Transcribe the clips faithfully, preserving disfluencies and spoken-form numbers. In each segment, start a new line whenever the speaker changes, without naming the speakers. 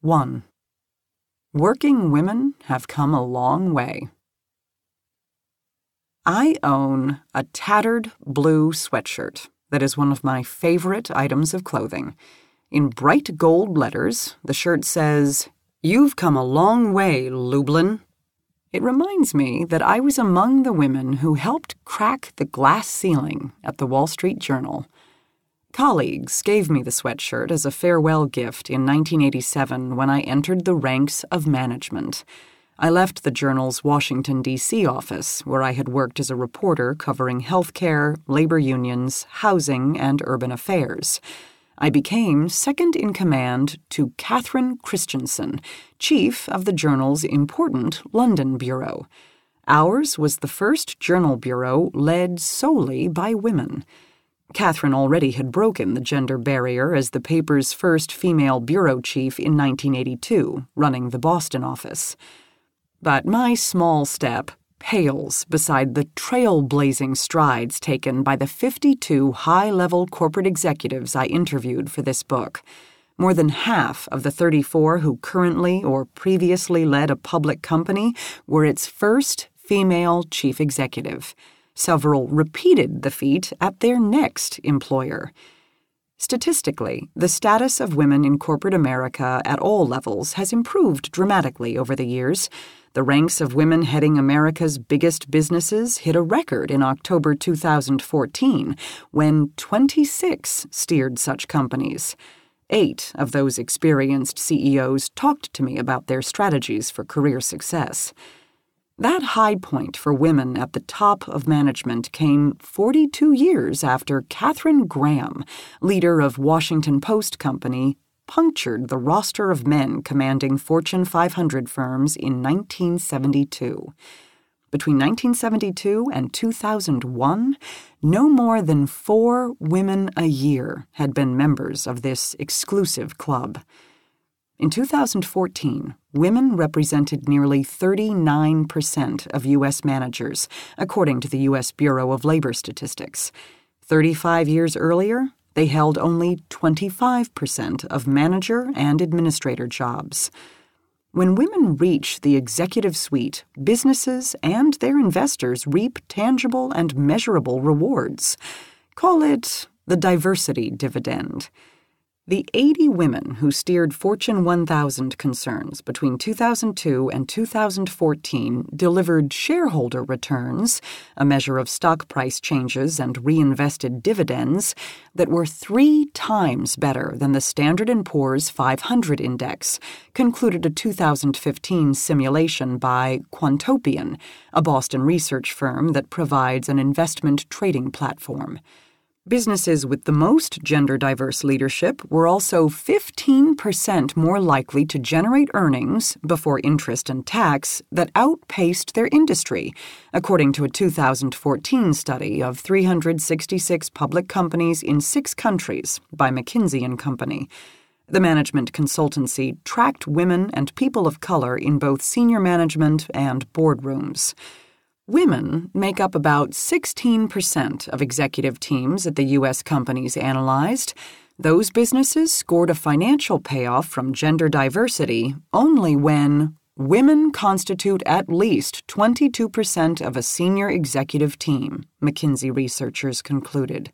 one. Working women have come a long way. I own a tattered blue sweatshirt that is one of my favorite items of clothing. In bright gold letters, the shirt says, "You've come a long way, Lublin." It reminds me that I was among the women who helped crack the glass ceiling at the Wall Street Journal. Colleagues gave me the sweatshirt as a farewell gift in nineteen eighty-seven when I entered the ranks of management. I left the Journal's Washington, D C office, where I had worked as a reporter covering healthcare, labor unions, housing, and urban affairs. I became second in command to Catherine Christensen, chief of the Journal's important London bureau. Ours was the first Journal bureau led solely by women. Catherine already had broken the gender barrier as the paper's first female bureau chief in nineteen eighty-two, running the Boston office. But my small step pales beside the trailblazing strides taken by the fifty-two high-level corporate executives I interviewed for this book. More than half of the thirty-four who currently or previously led a public company were its first female chief executive. Several repeated the feat at their next employer. Statistically, the status of women in corporate America at all levels has improved dramatically over the years. The ranks of women heading America's biggest businesses hit a record in October two thousand fourteen, when twenty-six steered such companies. Eight of those experienced C E Os talked to me about their strategies for career success. That high point for women at the top of management came forty-two years after Katharine Graham, leader of Washington Post Company, punctured the roster of men commanding Fortune five hundred firms in nineteen seventy-two. Between nineteen seventy-two and two thousand one, no more than four women a year had been members of this exclusive club. In two thousand fourteen, women represented nearly thirty-nine percent of U S managers, according to the U S Bureau of Labor Statistics. thirty-five years earlier, they held only twenty-five percent of manager and administrator jobs. When women reach the executive suite, businesses and their investors reap tangible and measurable rewards. Call it the diversity dividend. The eighty women who steered Fortune one thousand concerns between two thousand two and two thousand fourteen delivered shareholder returns, a measure of stock price changes and reinvested dividends, that were three times better than the Standard and Poor's five hundred index, concluded a two thousand fifteen simulation by Quantopian, a Boston research firm that provides an investment trading platform. Businesses with the most gender-diverse leadership were also fifteen percent more likely to generate earnings before interest and tax that outpaced their industry, according to a two thousand fourteen study of three hundred sixty-six public companies in six countries by McKinsey and Company. The management consultancy tracked women and people of color in both senior management and boardrooms. Women make up about sixteen percent of executive teams at the U S companies analyzed. Those businesses scored a financial payoff from gender diversity only when women constitute at least twenty-two percent of a senior executive team, McKinsey researchers concluded.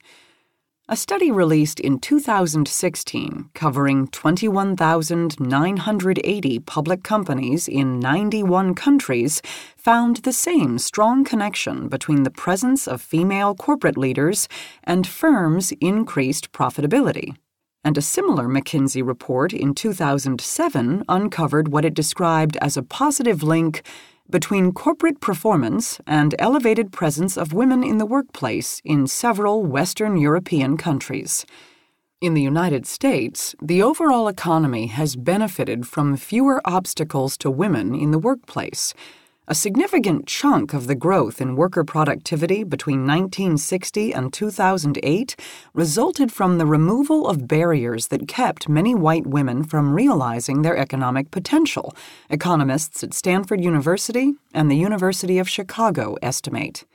A study released in two thousand sixteen, covering twenty-one thousand nine hundred eighty public companies in ninety-one countries, found the same strong connection between the presence of female corporate leaders and firms' increased profitability. And a similar McKinsey report in two thousand seven uncovered what it described as a positive link between corporate performance and elevated presence of women in the workplace in several Western European countries. In the United States, the overall economy has benefited from fewer obstacles to women in the workplace. A significant chunk of the growth in worker productivity between nineteen sixty and two thousand eight resulted from the removal of barriers that kept many white women from realizing their economic potential, economists at Stanford University and the University of Chicago estimate.